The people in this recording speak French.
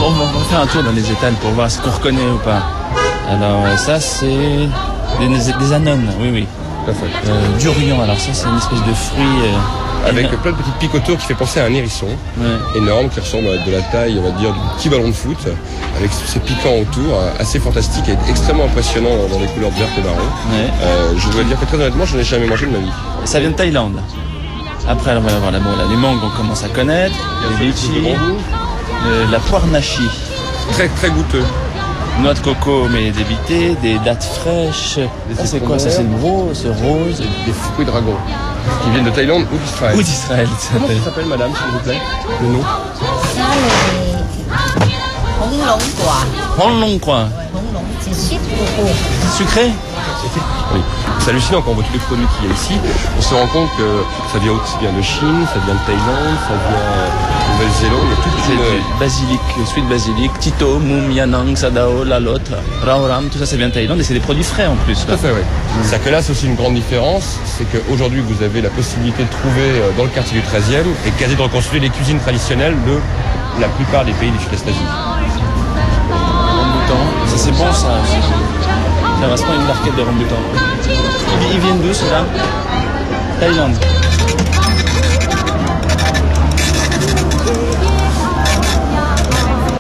va faire un tour dans les étals pour voir ce qu'on reconnaît ou pas. Alors ça c'est des anones, oui. Tout à fait. Durian, alors ça c'est une espèce de fruit... avec plein de petites pics autour qui fait penser à un hérisson énorme qui ressemble à de la taille, on va dire, du petit ballon de foot, avec ces piquants autour, assez fantastique et extrêmement impressionnant dans les couleurs verte et marron. Je dois dire que très honnêtement, je n'en ai jamais mangé de ma vie. Ça vient de Thaïlande. Après, on va avoir les mangues, on commence à connaître, les litchis, la poire nashi. Très très goûteux. Noix de coco mais débitées, des dattes fraîches. Ça c'est quoi? Ça c'est le rose. Des fruits dragon. Qui viennent de Thaïlande ou d'Israël. Ou d'Israël, ça Comment ça s'appelle, madame, s'il vous plaît? Le nom? Ça, les Hong Long quoi. C'est Sucré? Oui. C'est hallucinant quand on voit tous les produits qu'il y a ici. On se rend compte que ça vient aussi bien de Chine, ça vient de Thaïlande, ça vient de Nouvelle-Zélande. Il y a toute du basilic, suite basilic, Tito, Moum, Yanang, Sadao, Lalot, Raoram, tout ça vient de Thaïlande et c'est des produits frais en plus. Tout à fait, oui. C'est-à-dire que là, c'est aussi une grande différence, c'est qu'aujourd'hui, vous avez la possibilité de trouver dans le quartier du 13e et quasi de reconstruire les cuisines traditionnelles de la plupart des pays du Sud-Est Asie. Ça c'est bon ça. Ça reste pas une barquette de rambutan. Ils viennent d'où ceux-là? Thaïlande.